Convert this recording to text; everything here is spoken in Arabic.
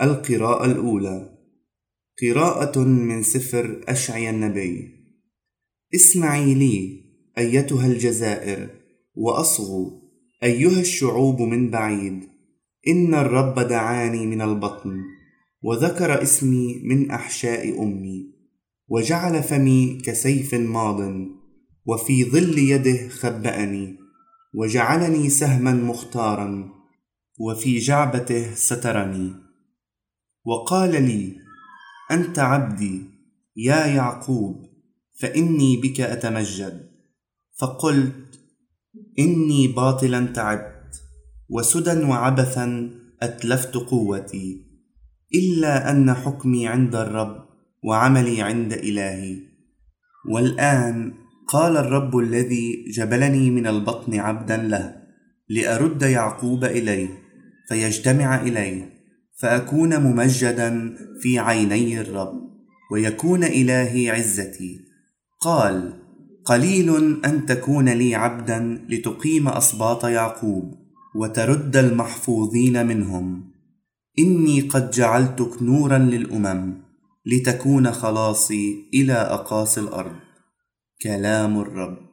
القراءة الأولى. قراءة من سفر أشعيا النبي. اسمعي لي أيتها الجزائر، وأصغوا أيها الشعوب من بعيد. إن الرب دعاني من البطن، وذكر اسمي من أحشاء أمي، وجعل فمي كسيف ماض، وفي ظل يده خبأني، وجعلني سهما مختارا، وفي جعبته سترني. وقال لي: أنت عبدي يا يعقوب، فإني بك أتمجد. فقلت: إني باطلا تعبت، وسدى وعبثا أتلفت قوتي، إلا أن حكمي عند الرب وعملي عند إلهي. والآن قال الرب الذي جبلني من البطن عبدا له، لأرد يعقوب إليه فيجتمع إليه، فأكون ممجدا في عيني الرب، ويكون إلهي عزتي. قال: قليل أن تكون لي عبدا لتقيم أسباط يعقوب، وترد المحفوظين منهم. إني قد جعلتك نورا للأمم، لتكون خلاصي إلى أقاصي الأرض. كلام الرب.